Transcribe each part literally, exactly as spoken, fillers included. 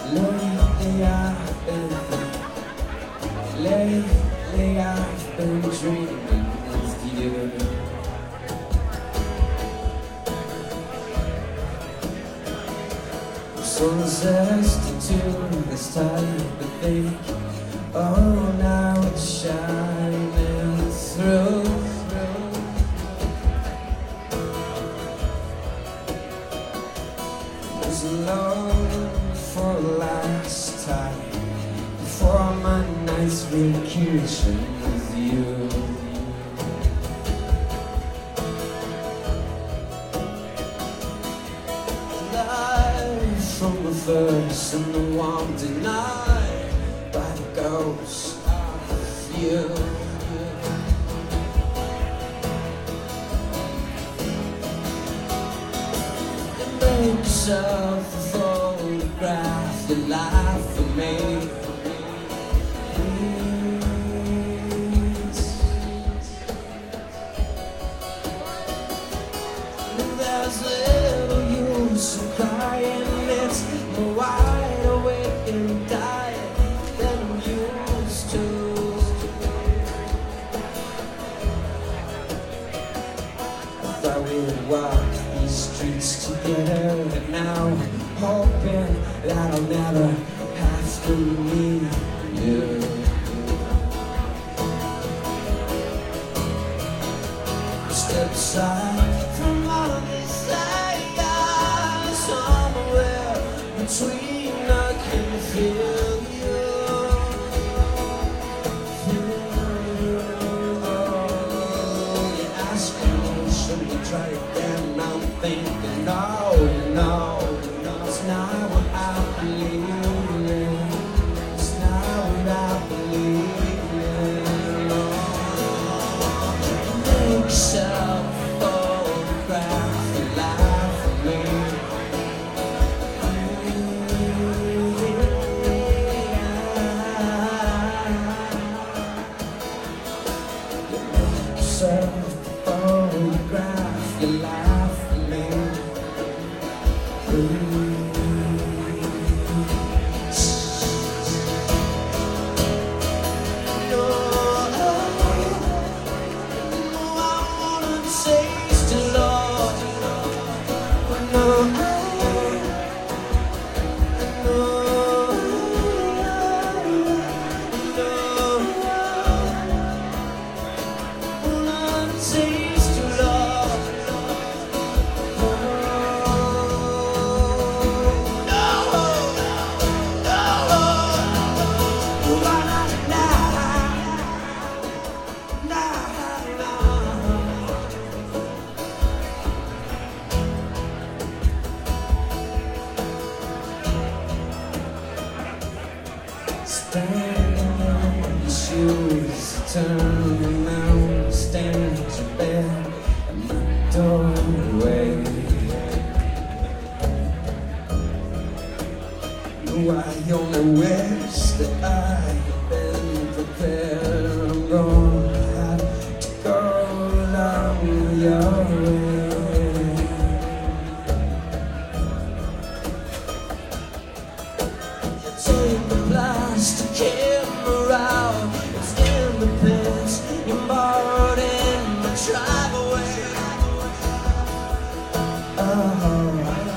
Lately I've been, lately I've been dreaming with you. So resistant to this type of thing. Oh, now it's shining through. Was alone for the last time before my night's vacation with you. Life from the first and the one denied by the ghost of you. Make yourself a photograph, your life for me, please. There's little use in crying, it's more wide awake and dying than I'm used to. I thought we'd walk these streets together, and now I'm hoping that I'll never have to meet you. Step aside from all of this, I somewhere between I can feel you. Feel you. Oh, you're asking me, should we try again? I'm thinking, no, no, it's not what I believe in. It's not what I believe in. No. Make yourself a photograph, your life for me. Make yourself a photograph, your life for me. Standing on your shoes, turning around, stand at your bed at my doorway. No, I only wish that I had been prepared. I'm gonna have to go along your way. Take the plastic camera out, it's in the pits you borrowed in the driveway. Oh,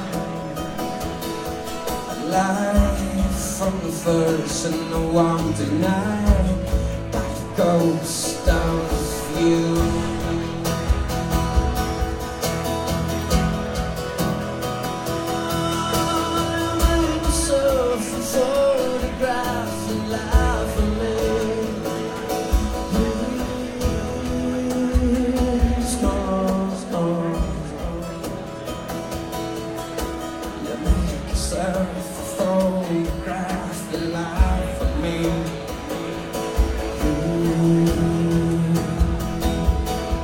life from the first and the one denied by the ghost of you. Photograph your life for me.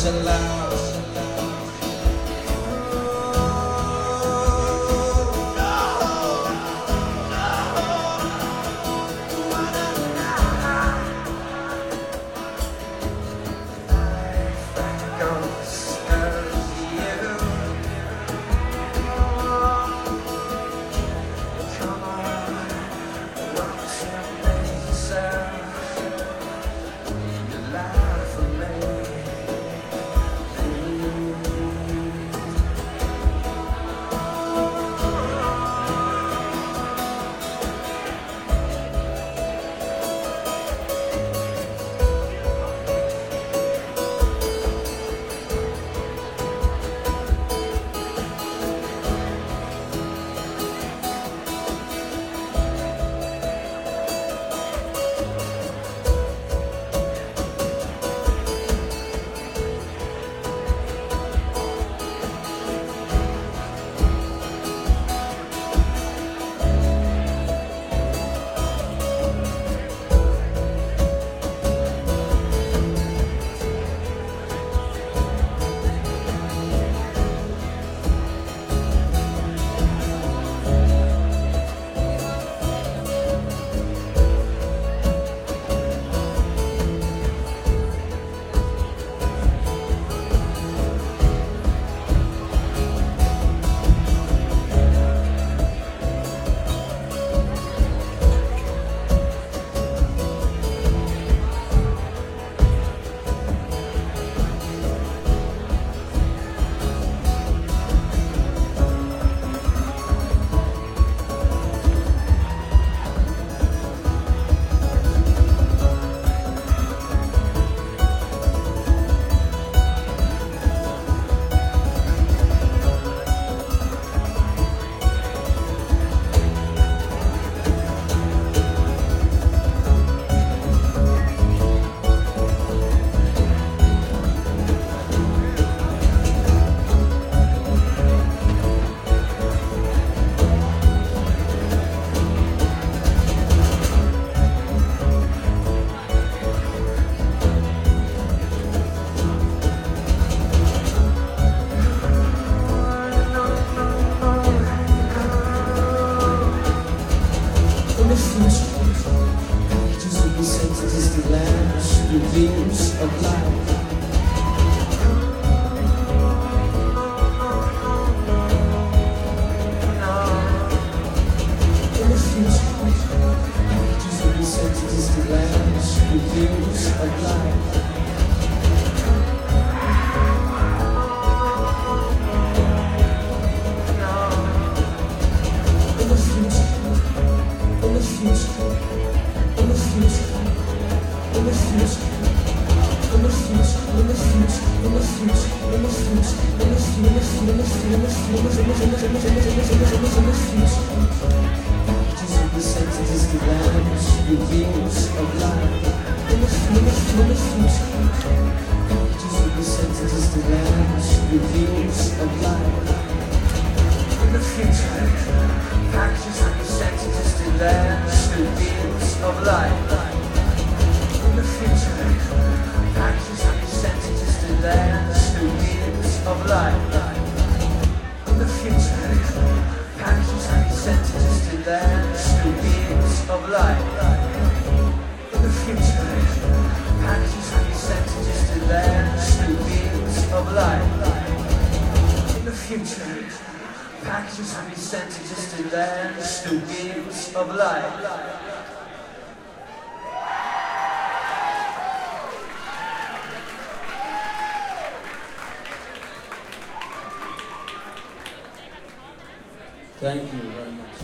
Thank you very much.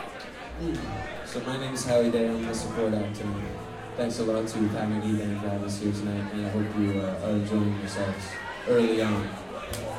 Mm. So my name is Howie Day. I'm the support act tonight. Thanks a lot to Pat McGee Band for having us here tonight, and I hope you uh, are enjoying yourselves early on.